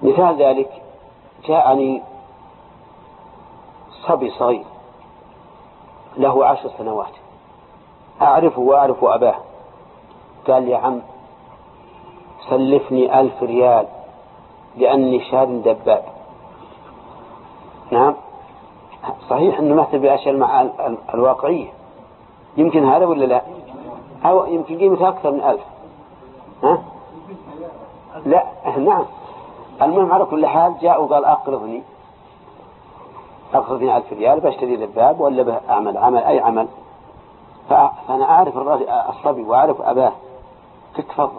مثال ذلك جاءني صبي صغير له 10 سنوات أعرفه وأعرف أباه، قال لي: يا عم سلفني 1000 ريال لأني شاد دباب. نعم صحيح أنه مثل بأشياء مع الواقعية، يمكن هذا ولا لا؟ أو يمكن قيمة أكثر من 1000. ها؟ لا نعم. المهم على كل حال جاء وقال: أقرضني 1000 ريال بشتري دباب ولا أعمل أي عمل. فأنا أعرف الصبي وأعرف أباه، قلت: تفضل.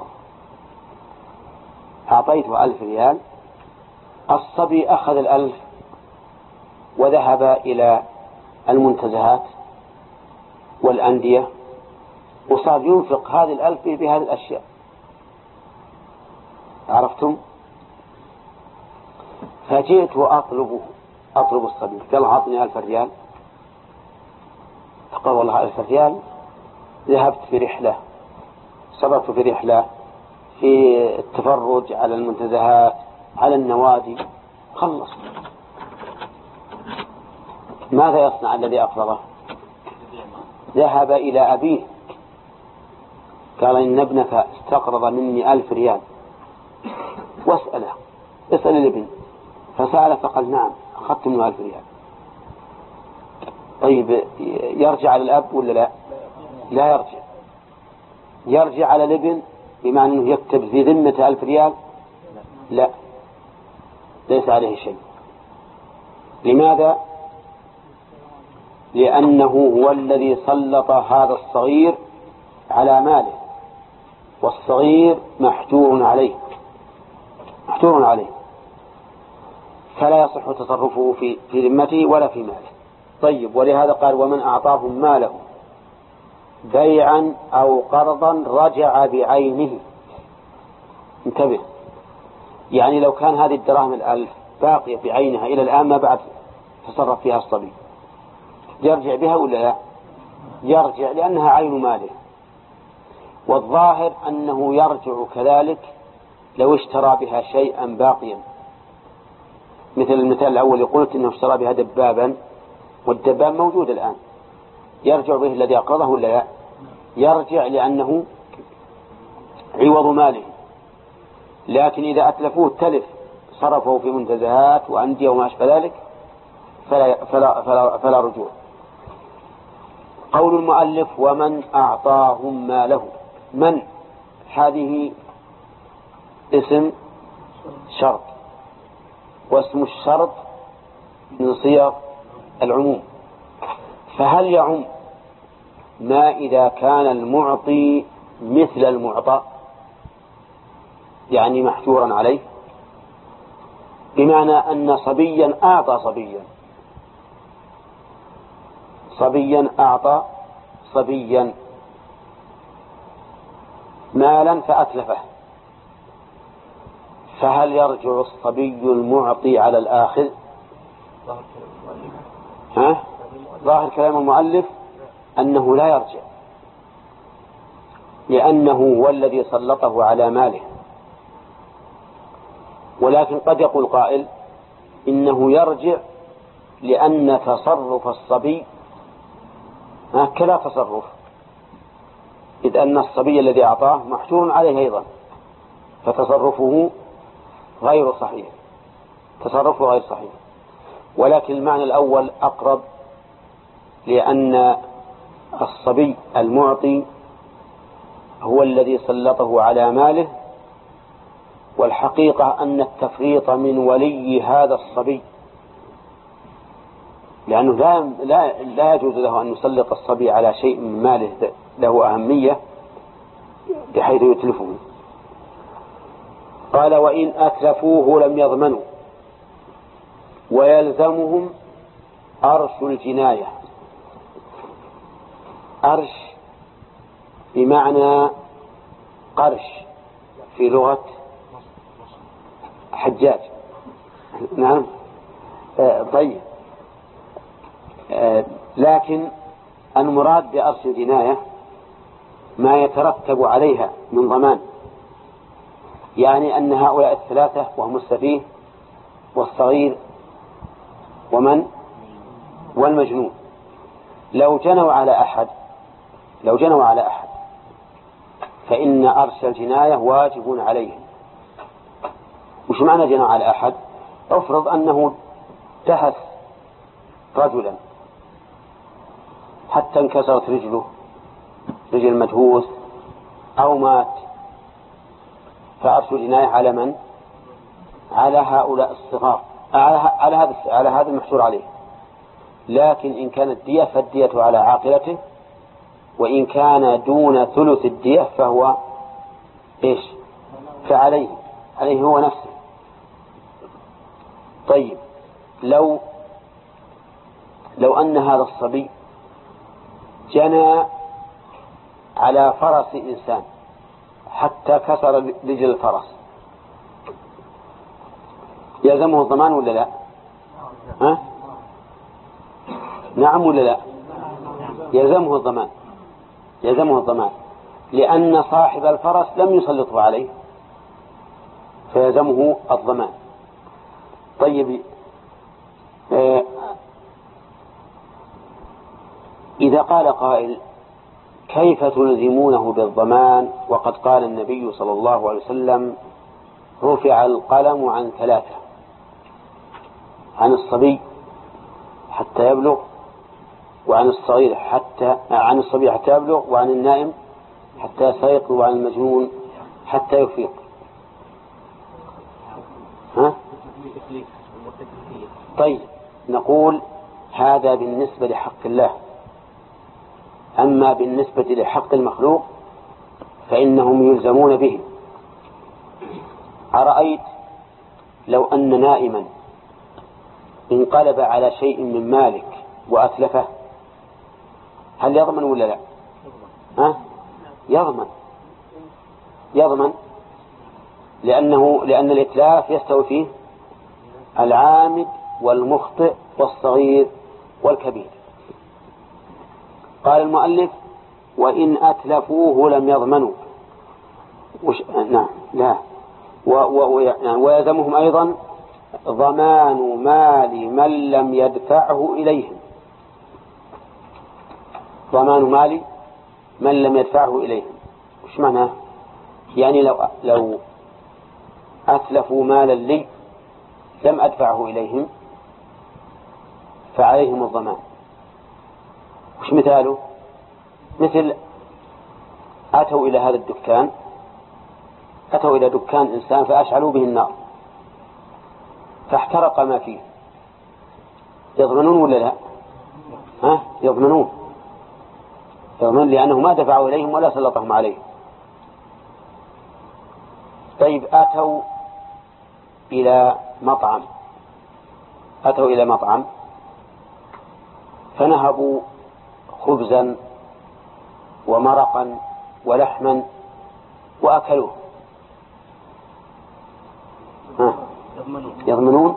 أعطيته 1000 ريال. الصبي أخذ 1000 وذهب إلى المنتزهات والأندية وصار ينفق هذه 1000 بهذه الأشياء. عرفتم؟ فجئت وأطلب الصبي، قال: أعطني 1000 ريال. فقال: والله 1000 ريال ذهبت في رحلة، صرفت في رحلة، في التفرج على المنتزهات، على النوادي، خلص. ماذا يصنع الذي أقرضه؟ ذهب إلى أبيه قال: إن ابنك استقرض مني 1000 ريال واسأله، اسأل الابن. فسأل فقال: نعم أخذت منه 1000 ريال. طيب يرجع على الأب ولا لا؟ لا يرجع على الابن، بمعنى أنه يكتب في ذمة 1000 ريال؟ لا، ليس عليه شيء. لماذا؟ لأنه هو الذي سلط هذا الصغير على ماله، والصغير محجور عليه، فلا يصح تصرفه في ذمته ولا في ماله. طيب، ولهذا قال: ومن أعطاهم ماله بيعا أو قرضا رجع بعينه. انتبه، يعني لو كان هذه الدراهم 1000 باقية بعينها إلى الآن ما بعد تصرف فيها الصبي، يرجع بها ولا لا؟ يرجع، لأنها عين ماله. والظاهر أنه يرجع كذلك لو اشترى بها شيئا باقيا، مثل المثال الأول قلت إنه اشترى بها دبابا، والدباب موجود الآن، يرجع به الذي أقرضه ولا لا؟ يرجع، لأنه عوض ماله. لكن إذا أتلفوه التلف صرفه في منتزهات وأندية وما أشبه ذلك فلا رجوع. قول المؤلف: ومن أعطاهم ماله، من هذه اسم شرط، واسم الشرط من صيغ العموم. فهل يعم ما إذا كان المعطي مثل المعطى، يعني محجورا عليه، بمعنى أن صبيا أعطى صبيا مالا فأتلفه، فهل يرجع الصبي المعطي على الآخذ؟ ظاهر كلام المؤلف أنه لا يرجع، لأنه هو الذي سلطه على ماله. ولكن قد يقول قائل: إنه يرجع لأن تصرف الصبي كلا تصرف، إذ أن الصبي الذي أعطاه محجور عليه أيضا، فتصرفه غير صحيح، ولكن المعنى الأول أقرب، لأن الصبي المعطي هو الذي سلطه على ماله، والحقيقة أن التفريط من ولي هذا الصبي، لأنه لا يجوز له أن يسلط الصبي على شيء من ماله له أهمية بحيث يتلفه. قال: وإن أتلفوه لم يضمنوا، ويلزمهم أرش الجناية. أرش بمعنى قرش في لغة حجاج. نعم. طيب، لكن المراد بأرش الجناية ما يترتب عليها من ضمان، يعني أن هؤلاء الثلاثة وهم السفيه والصغير والمجنون لو جنوا على أحد فإن أرش الجناية واجب عليهم. وش معنى جنوا على أحد؟ افرض أنه دهس رجلا حتى انكسرت رجل المدهوس أو مات، فأرش الجناية على من؟ على هؤلاء الصغار، على هذا المحصور عليه. لكن إن كانت دية فالدية على عاقلته، وإن كان دون ثلث الدية فهو فعليه هو نفسه. طيب لو أن هذا الصبي جنى على فرس إنسان حتى كسر رجل الفرس، يلزمه الضمان ولا لا؟ نعم ولا لا؟ يلزمه الضمان لأن صاحب الفرس لم يسلطه عليه، فيلزمه الضمان. طيب إذا قال قائل كيف تلزمونه بالضمان وقد قال النبي صلى الله عليه وسلم رفع القلم عن ثلاثة: عن الصبي حتى يبلغ، وعن الصغير عن الصبي حتى يبلغ، وعن النائم حتى يستيقظ، وعن المجنون حتى يفيق. طيب نقول هذا بالنسبة لحق الله، أما بالنسبة لحق المخلوق فإنهم يلزمون به. أرأيت لو أن نائما انقلب على شيء من مالك وأتلفه، هل يضمن ولا لا؟ يضمن لأن الإتلاف يستوي فيه العامد والمخطئ والصغير والكبير. قال المؤلف وإن أتلفوه لم يضمنوا. نعم لا، ويلزمهم أيضا ضمان مال من لم يدفعه إليهم. ضمان مال من لم يدفعه إليهم وش معناه؟ يعني لو أتلفوا مالا لي لم أدفعه إليهم فعليهم الضمان. وش مثاله؟ مثل أتوا إلى دكان إنسان فأشعلوا به النار فاحترق ما فيه، يضمنون ولا لا؟ يضمنون لأنه ما دفعوا إليهم ولا سلطهم عليه. طيب أتوا إلى مطعم فنهبوا خبزا ومرقا ولحما وأكلوه، يضمنون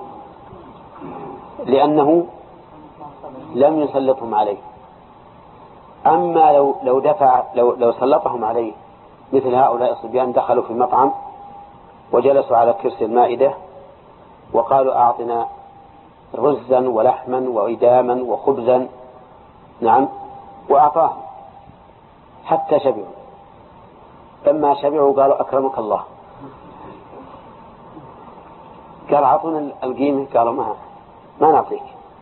لأنه لم يسلطهم عليه. أما لو سلطهم عليه، مثل هؤلاء الصبيان دخلوا في المطعم وجلسوا على كرسي المائدة وقالوا أعطنا رزا ولحما وإداما وخبزا، نعم، وأعطاهم حتى شبعوا. لما شبعوا قالوا أكرمك الله، قال أعطونا القيمة، قالوا ما نعطيك.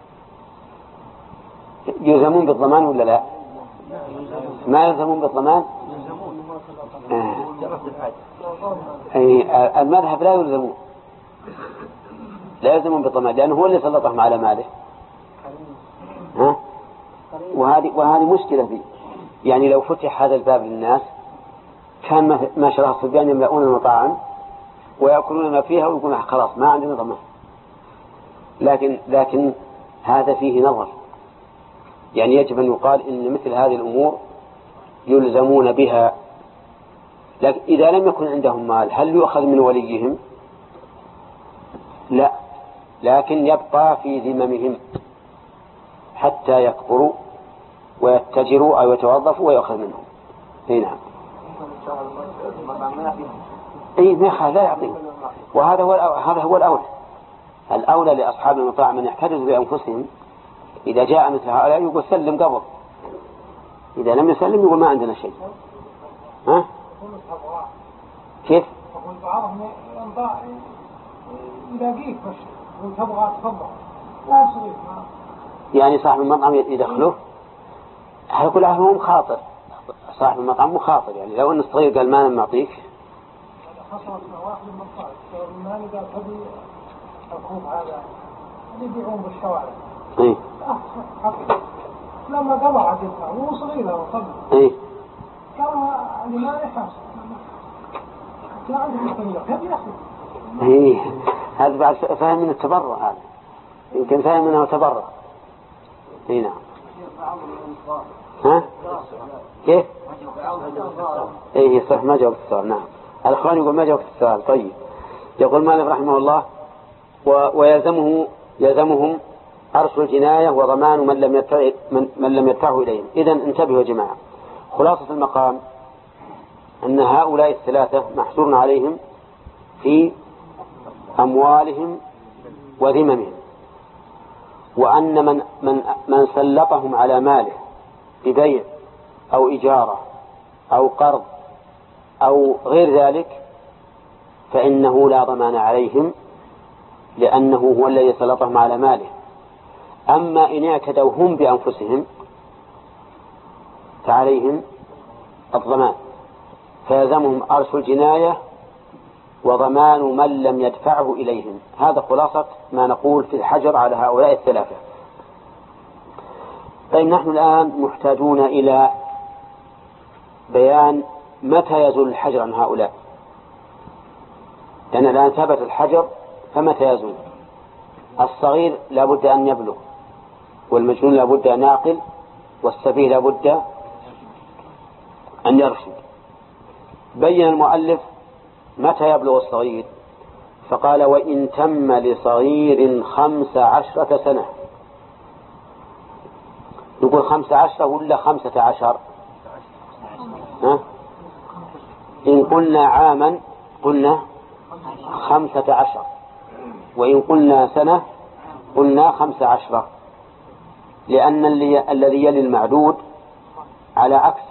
يلزمون بالضمان ولا لا؟ ما يلزمون بالضمان. المذهب لا يلزمون بالضمان لأنه هو اللي سلطهم على ماله. وهذه مشكلة فيه. يعني لو فتح هذا الباب للناس كان ما شرح الصبيان يملؤون المطاعم ويأكلون ما فيها ويقولون خلاص ما عندنا ضمان. لكن هذا فيه نظر، يعني يجب أن يقال إن مثل هذه الأمور يلزمون بها. لكن إذا لم يكن عندهم مال هل يؤخذ من وليهم؟ لا، لكن يبقى في ذممهم حتى يكبروا ويتجروا أو يتوظفوا ويأخذ منهم. نعم. أي ما لا يعطيه. وهذا هو الأولى لأصحاب المطاعم أن يحتجزوا بأنفسهم. إذا جاء مثل هؤلاء يقول سلم قبل، إذا لم يسلم يقول ما عندنا شيء. ها؟ كيف؟ يعني صاحب المطعم يدخله، هيقول هو مخاطر، صاحب المطعم مخاطر. يعني لو أن الصغير قال ما نعطيك يبيعون بالشوارع. إيه؟ لما قضى عدلها وهو صغير وصغير. إيه؟ قال ما يحس. لا عنده الطريقة كيف يأخذ؟ إيه؟ هذا بعد فهم من التبرع، هذا يمكن فهم منه تبرع. إيه نعم. ها؟ كيف؟ إيه صح ما جاوبت السؤال. نعم الأخوان يقول ما جاوبت السؤال. طيب يقول مالك رحمه الله ويلزمهم أرش الجناية وضمان من لم يدفعه إليهم. إذن انتبهوا يا جماعة، خلاصة المقام أن هؤلاء الثلاثة محصور عليهم في أموالهم وذممهم، وأن من سلطهم على ماله ببيع أو إجارة أو قرض أو غير ذلك فإنه لا ضمان عليهم، لأنه هو الذي سلطهم على ماله. أما إن اعتدوا هم بأنفسهم فعليهم الضمان، فيلزمهم أرش الجناية وضمان من لم يدفعه إليهم. هذا خلاصة ما نقول في الحجر على هؤلاء الثلاثة. طيب نحن الآن محتاجون إلى بيان متى يزول الحجر عن هؤلاء، لأن الآن ثبت الحجر، فمتى يزول؟ الصغير لا بد أن يبلغ، والمجنون لا بد أن يعقل، والسفيه لا بد أن يرشد. بين المؤلف متى يبلغ الصغير، فقال وإن تم لصغير 15 سنة. نقول 15 ولا 15؟ ها؟ إن قلنا عاما قلنا 15، وإن قلنا سنة قلنا 15، لأن الذي يلي المعدود على عكسه،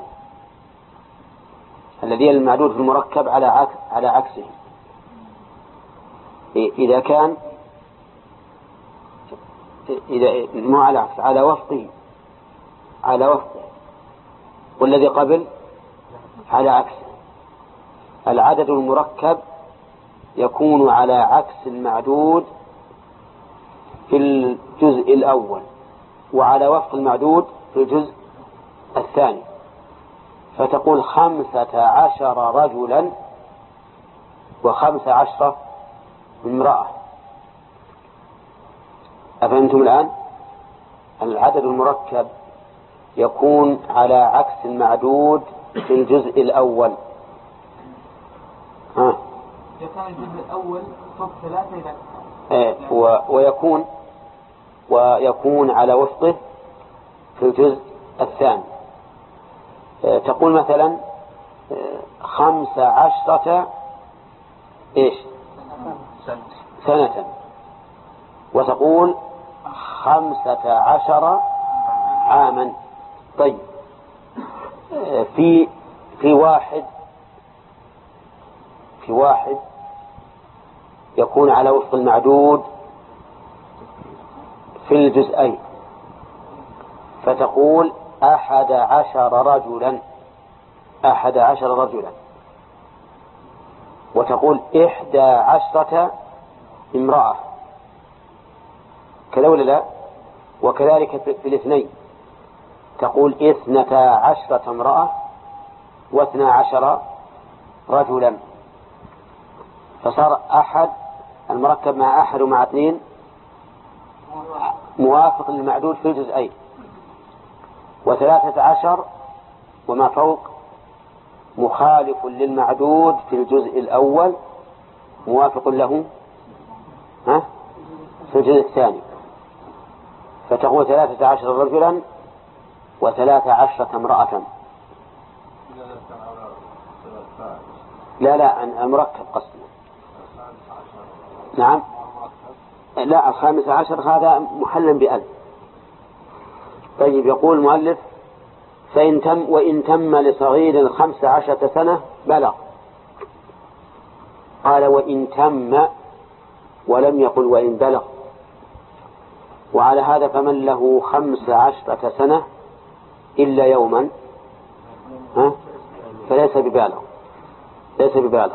الذي يلي المعدود في المركب على عكسه. إذا كان مو على عكس، على وفقه، والذي قبل على عكسه. العدد المركب يكون على عكس المعدود في الجزء الأول، وعلى وفق المعدود في الجزء الثاني. فتقول 15 رجلا و15 امرأة. أفهمتم الآن؟ العدد المركب يكون على عكس المعدود في الجزء الأول. إذا كان الجزء الأول فوق 3 ويكون على وفقه في الجزء الثاني. تقول مثلا 15 سنة، وتقول 15 عاما. طيب في واحد يكون على وفق المعدود في الجزئين، فتقول 11 رجلا، وتقول 11 امرأة، كذا ولا لا؟ وكذلك في الاثنين تقول 12 امرأة و12 رجلا، فصار أحد المركب مع أحد ومع 2 موافق للمعدود في الجزئين، و13 وما فوق مخالف للمعدود في الجزء الأول موافق له في الجزء الثاني، فتقول 13 رجلا و13 امرأة. لا المركب قصدي. نعم لا 15 هذا محلا بألف. طيب يقول المؤلف وإن تم لصغير 15 سنة بلغ. قال وإن تم ولم يقل وإن بلغ. وعلى هذا فمن له 15 سنة إلا يوما فليس ببالغ.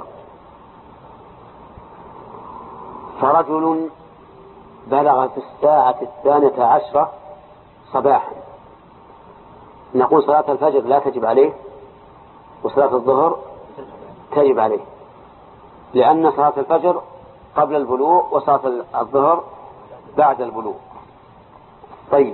فرجل بلغ في الساعة 12 صباحا، نقول صلاة الفجر لا تجب عليه وصلاة الظهر تجب عليه، لأن صلاة الفجر قبل البلوغ وصلاة الظهر بعد البلوغ. طيب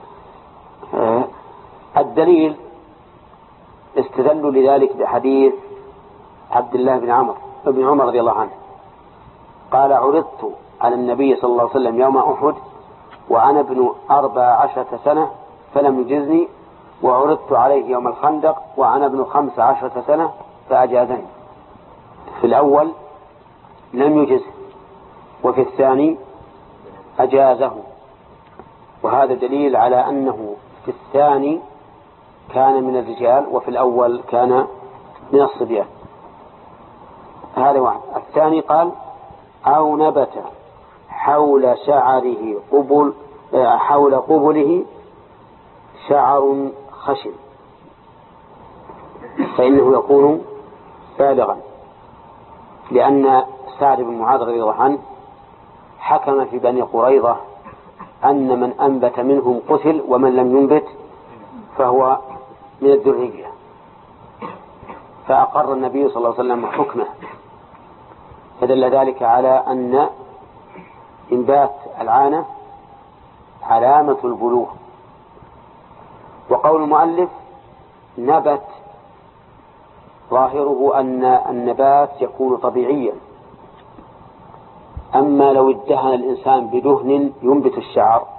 الدليل استدلوا لذلك بحديث عبد الله بن عمر رضي الله عنه قال عرضت على النبي صلى الله عليه وسلم يوم أحد وأنا ابن 14 سنة فلم يجزني، وعرضت عليه يوم الخندق وأنا ابن 15 سنة فأجازني. في الأول لم يجزه وفي الثاني أجازه، وهذا دليل على أنه في الثاني كان من الرجال وفي الأول كان من الصبيان. هذا واحد. الثاني قال أو نبت حول شعره حول قبله شعر خشن فإنه يكون بالغا، لأن سعد بن معاذ رضي الله عنه حكم في بني قريظة أن من أنبت منهم قتل ومن لم ينبت فهو من الذرية، فأقر النبي صلى الله عليه وسلم حكمه، فدل ذلك على أن إنبات العانة علامة البلوغ. وقول المؤلف نبت ظاهره أن النبات يكون طبيعيا، أما لو ادهن الإنسان بدهن ينبت الشعر